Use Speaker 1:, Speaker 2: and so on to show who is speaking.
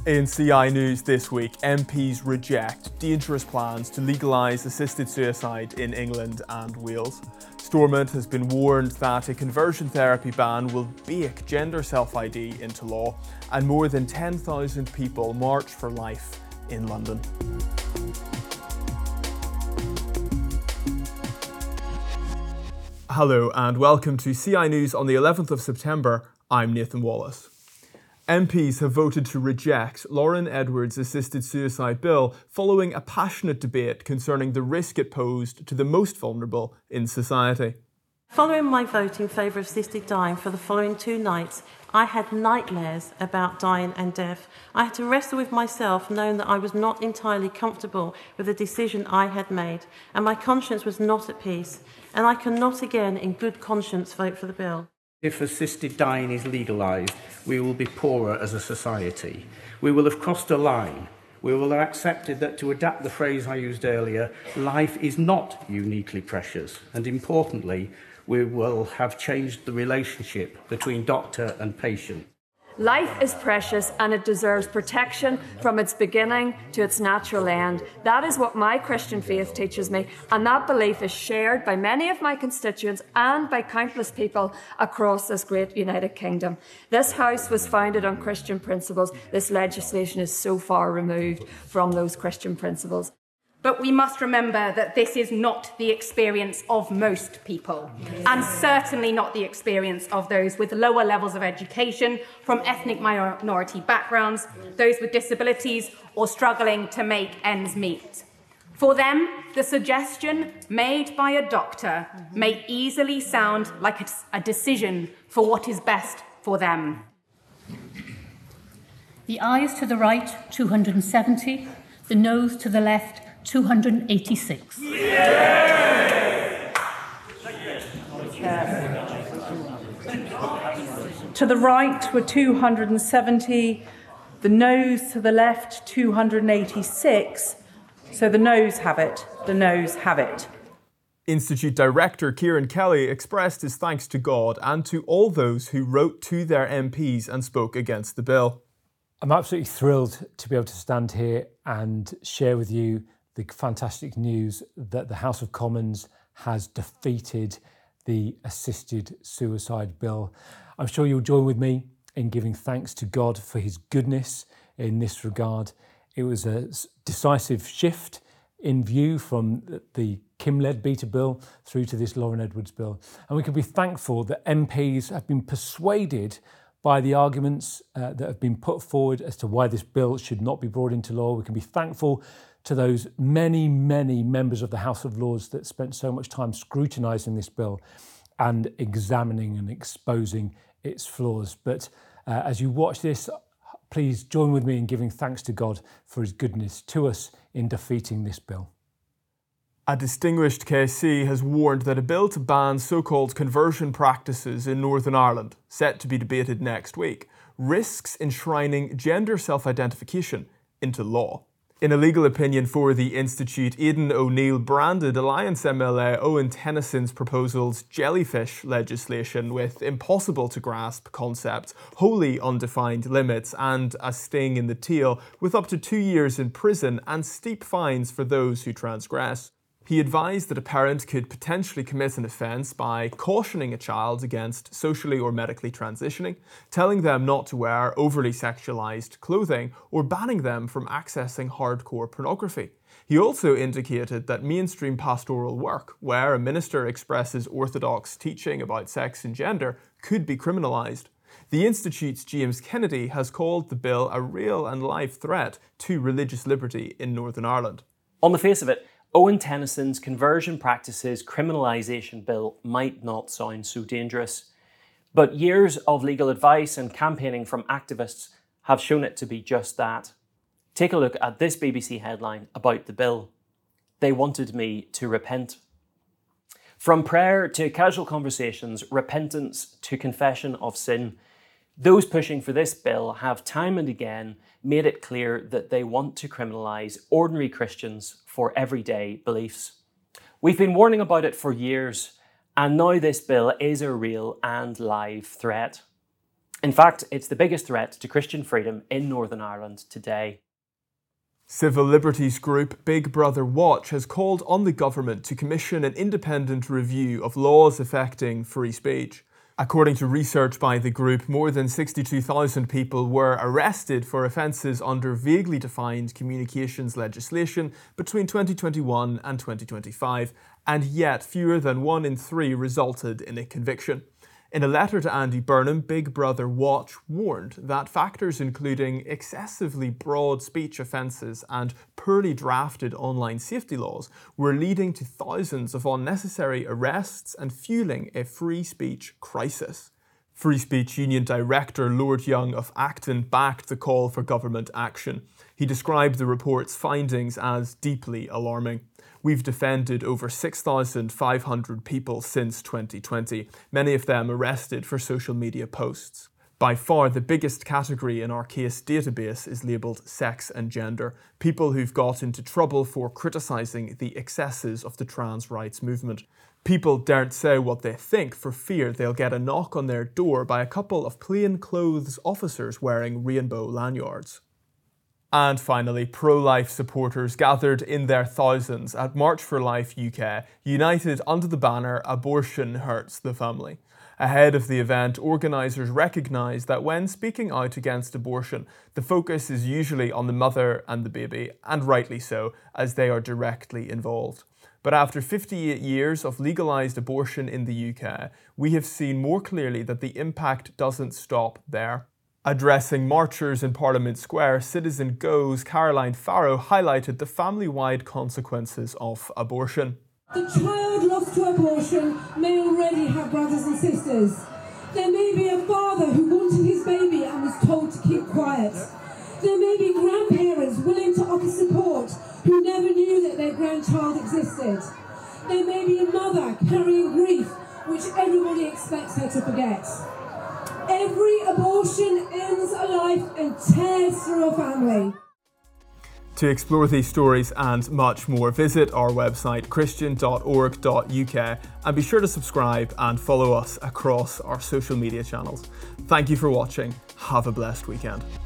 Speaker 1: In CI News this week, MPs reject dangerous plans to legalise assisted suicide in England and Wales. Stormont has been warned that a conversion therapy ban will bake gender self-ID into law, and more than 10,000 people march for life in London. Hello and welcome to CI News on the 11th of September. I'm Nathan Wallace. MPs have voted to reject Lauren Edwards' assisted suicide bill following a passionate debate concerning the risk it posed to the most vulnerable in society.
Speaker 2: Following my vote in favour of assisted dying for the following 2 nights, I had nightmares about dying and death. I had to wrestle with myself, knowing that I was not entirely comfortable with the decision I had made, and my conscience was not at peace, and I cannot again in good conscience vote for the bill.
Speaker 3: If assisted dying is legalised, we will be poorer as a society. We will have crossed a line. We will have accepted that, to adapt the phrase I used earlier, life is not uniquely precious. And importantly, we will have changed the relationship between doctor and patient.
Speaker 4: Life is precious and it deserves protection from its beginning to its natural end. That is what my Christian faith teaches me, and that belief is shared by many of my constituents and by countless people across this great United Kingdom. This House was founded on Christian principles. This legislation is so far removed from those Christian principles.
Speaker 5: But we must remember that this is not the experience of most people, and certainly not the experience of those with lower levels of education, from ethnic minority backgrounds, those with disabilities, or struggling to make ends meet. For them, the suggestion made by a doctor may easily sound like a decision for what is best for them.
Speaker 6: The ayes to the right, 270. The noes to the left, 286.
Speaker 7: To the right were 270, the noes to the left 286, so the noes have it, the noes have it.
Speaker 1: Institute Director Kieran Kelly expressed his thanks to God and to all those who wrote to their MPs and spoke against the bill.
Speaker 8: I'm absolutely thrilled to be able to stand here and share with you the fantastic news that the House of Commons has defeated the assisted suicide bill. I'm sure you'll join with me in giving thanks to God for his goodness in this regard. It was a decisive shift in view from the Kim-led Beta bill through to this Lauren Edwards bill. And we can be thankful that MPs have been persuaded by the arguments that have been put forward as to why this bill should not be brought into law. We can be thankful to those many, many members of the House of Lords that spent so much time scrutinising this bill and examining and exposing its flaws. But as you watch this, please join with me in giving thanks to God for his goodness to us in defeating this bill.
Speaker 1: A distinguished KC has warned that a bill to ban so-called conversion practices in Northern Ireland, set to be debated next week, risks enshrining gender self-identification into law. In a legal opinion for the Institute, Aidan O'Neill branded Alliance MLA Owen Tennyson's proposal's jellyfish legislation with impossible-to-grasp concepts, wholly undefined limits, and a sting in the tail, with up to 2 years in prison and steep fines for those who transgress. He advised that a parent could potentially commit an offence by cautioning a child against socially or medically transitioning, telling them not to wear overly sexualised clothing, or banning them from accessing hardcore pornography. He also indicated that mainstream pastoral work, where a minister expresses orthodox teaching about sex and gender, could be criminalised. The Institute's James Kennedy has called the bill a real and live threat to religious liberty in Northern Ireland.
Speaker 9: On the face of it, Owen Tennyson's conversion practices criminalisation bill might not sound so dangerous, but years of legal advice and campaigning from activists have shown it to be just that. Take a look at this BBC headline about the bill. They wanted me to repent. From prayer to casual conversations, repentance to confession of sin, those pushing for this bill have time and again made it clear that they want to criminalise ordinary Christians for everyday beliefs. We've been warning about it for years, and now this bill is a real and live threat. In fact, it's the biggest threat to Christian freedom in Northern Ireland today.
Speaker 1: Civil liberties group Big Brother Watch has called on the government to commission an independent review of laws affecting free speech. According to research by the group, more than 62,000 people were arrested for offences under vaguely defined communications legislation between 2021 and 2025, and yet fewer than 1 in 3 resulted in a conviction. In a letter to Andy Burnham, Big Brother Watch warned that factors including excessively broad speech offences and poorly drafted online safety laws were leading to thousands of unnecessary arrests and fueling a free speech crisis. Free Speech Union Director Lord Young of Acton backed the call for government action. He described the report's findings as deeply alarming. We've defended over 6,500 people since 2020, many of them arrested for social media posts. By far the biggest category in our case database is labelled sex and gender, people who've got into trouble for criticising the excesses of the trans rights movement. People daren't say what they think for fear they'll get a knock on their door by a couple of plainclothes officers wearing rainbow lanyards. And finally, pro-life supporters gathered in their thousands at March for Life UK, united under the banner "Abortion Hurts the Family." Ahead of the event, organisers recognise that when speaking out against abortion, the focus is usually on the mother and the baby, and rightly so, as they are directly involved. But after 58 years of legalised abortion in the UK, we have seen more clearly that the impact doesn't stop there. Addressing marchers in Parliament Square, Citizen Go's Caroline Farrow highlighted the family-wide consequences of abortion.
Speaker 10: The child lost to abortion may already have brothers and sisters. There may be a father who wanted his baby and was told to keep quiet. There may be grandparents willing to offer support who never knew that their grandchild existed. There may be a mother carrying grief which everybody expects her to forget. Every abortion ends a life and tears through a family.
Speaker 1: To explore these stories and much more, visit our website christian.org.uk and be sure to subscribe and follow us across our social media channels. Thank you for watching. Have a blessed weekend.